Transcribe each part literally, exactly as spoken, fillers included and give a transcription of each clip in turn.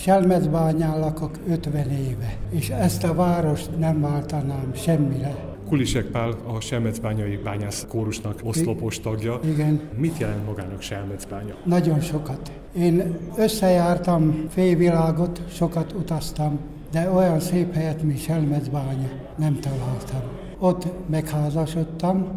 Selmecbányán lakok ötven éve, és ezt a várost nem váltanám semmire. Kulisek Pál a Selmecbányai Bányász Kórusnak oszlopos tagja. Igen. Mit jelent magának Selmecbánya? Nagyon sokat. Én összejártam félvilágot, sokat utaztam, de olyan szép helyet, mint Selmecbánya nem találtam. Ott megházasodtam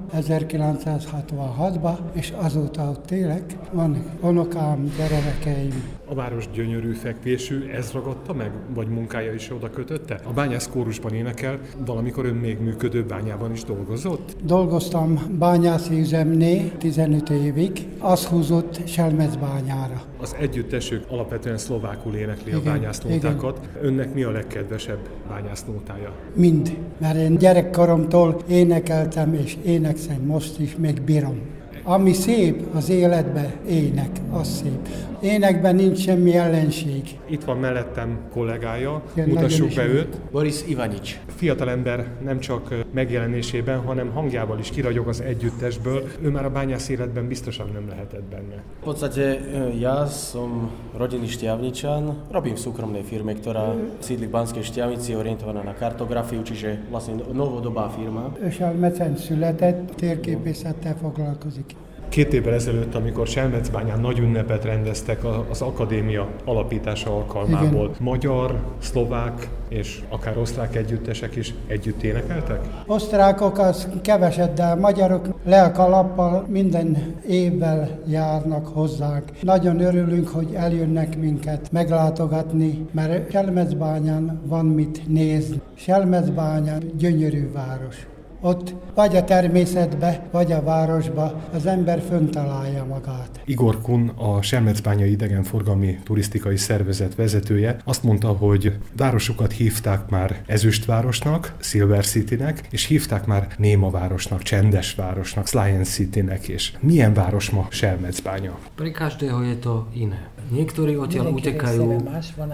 ezerkilencszázhatvanhatban, és azóta ott élek. Van unokám, gyermekeim. A város gyönyörű fekvésű, ez ragadta meg, vagy munkája is oda kötötte? A Bányász Kórusban énekel, valamikor ön még működő bányában is dolgozott? Dolgoztam bányászi üzemnél tizenöt évig, az húzott Selmecbányára. Az együttesük alapvetően szlovákul énekli a bányásznótákat. Önnek mi a legkedvesebb bányásznótája? Mind, mert én gyerekkoromtól énekeltem, és énekszem most is, meg bírom. Ami szép az életben, ének, az szép. Énekben nincs semmi ellenség. Itt van mellettem kollégája, Igen, mutassuk be őt. Boris Ivanics. Fiatalember nem csak megjelenésében, hanem hangjával is kiragyog az együttesből. Ő már a bányász életben biztosan nem lehetett benne. V podstate ja som rodinný Štiavničan. Robím v súkromnej firme, ktorá sídli v Banskej Štiavnici, orientovaná na kartografiu, čiže vlastne novodobá firma. Selmecen született, térképészettel foglalkozik. Két évvel ezelőtt, amikor Selmecbányán nagy ünnepet rendeztek az akadémia alapítása alkalmából, igen. Magyar, szlovák és akár osztrák együttesek is együtt énekeltek? Osztrákok az keveset, de magyarok lelkalappal minden évvel járnak hozzánk. Nagyon örülünk, hogy eljönnek minket meglátogatni, mert Selmecbányán van mit nézni. Selmecbánya gyönyörű város. Ott vagy a természetbe, vagy a városba az ember föntalálja magát. Igor Kun, a Selmecbányai Idegenforgalmi Turisztikai Szervezet vezetője azt mondta, hogy városukat hívták már Ezüstvárosnak, Silver Citynek, és hívták már Néma városnak, Csendes városnak, Science Citynek, és milyen város ma Selmecbánya? Pri každého je to iné. Niektorí odtiaľ utekajú,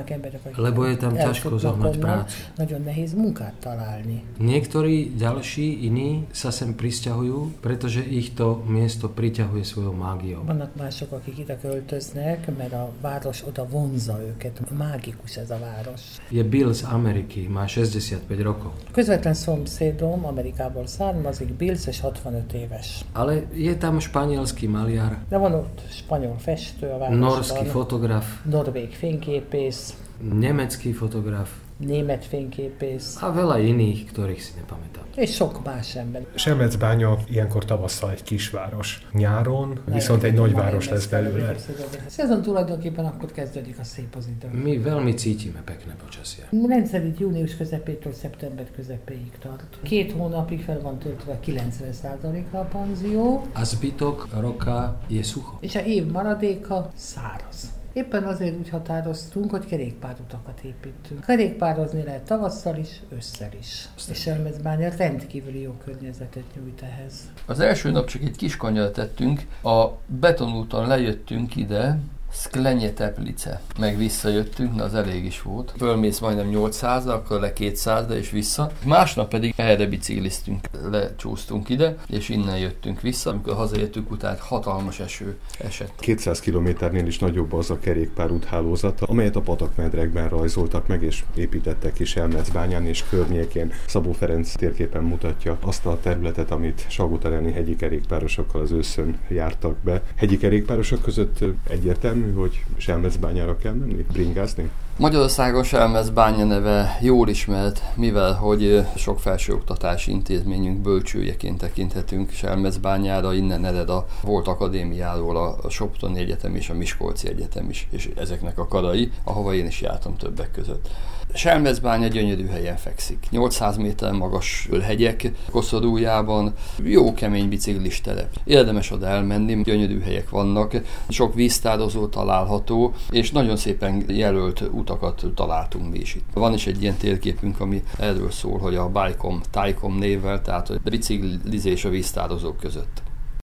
lebo je tam ťažko zohnať prácu. Nagyon nehéz munkát találni. Niektorí ďalší, iní sa sem prisťahujú, pretože ich to miesto priťahuje svojou mágiou. Vannak mások, akik ide költöznek, mert a város oda vonza őket. Mágikus ez a város. Je Bill z Ameriky, má šesťdesiatpäť rokov. Közvetlen szomszédom Amerikából származik, Bill, és hatvanöt éves. Ale je tam španielský maliar. De van ott spanyol festő a városban. Norský fotograf. Norvég fényképész. Nemecký fotograf. Német fényképész. A veľa iných, ktorých si nepamätám. És sok más ember. Selmecbánya ilyenkor tavasszal egy kisváros. Nyáron viszont egy nagyváros lesz belőle. Szezon tulajdonképpen akkor kezdődik a szép az idő. Mi veľmi cítime pekné počasie. Rendszerint június közepétől szeptember közepéig tart. Két hónapig fel van töltve kilencven százalékra a panzió. A zbytok roka je sucho. És a év maradéka száraz. Éppen azért úgy határoztunk, hogy kerékpárutakat építünk. Kerékpározni lehet tavasszal is, ősszel is. És Selmecbánya rendkívüli jó környezetet nyújt ehhez. Az első nap csak egy kis kanyart tettünk, a betonúton lejöttünk ide, Sklenye Teplice, meg visszajöttünk, de az elég is volt. Fölmész majdnem nyolcszázra, akkor le kétszázra és vissza. Másnap pedig erre bicikliztünk, lecsúsztunk ide, és innen jöttünk vissza. Amikor hazajöttünk, utána hatalmas eső esett. kétszáz kilométernél is nagyobb az a kerékpárút hálózata, amelyet a patakmedrekben rajzoltak meg és építettek ki Selmecbányán és környékén. Szabó Ferenc térképen mutatja azt a területet, amit salgótarjáni hegyi kerékpárosokkal az őszön jártak be. Hegyi kerékpárosok között egyértelmű, hogy Selmecbányára kell menni, bringázni? Magyarországon Selmecbánya neve jól ismert, mivel hogy sok felsőoktatási intézményünk bölcsőjeként tekinthetünk Selmecbányára, innen ered a volt akadémiáról a Soproni Egyetem és a Miskolci Egyetem is, és ezeknek a karai, ahova én is jártam többek között. Selmecbánya gyönyörű helyen fekszik. nyolcszáz méter magas hegyek koszorújában, jó kemény biciklis telep. Érdemes oda elmenni, gyönyörű helyek vannak, sok víztározó található, és nagyon szépen jelölt utakat találtunk mi is itt. Van is egy ilyen térképünk, ami erről szól, hogy a Bajkom, Tajkom névvel, tehát a biciklizés a víztározók között.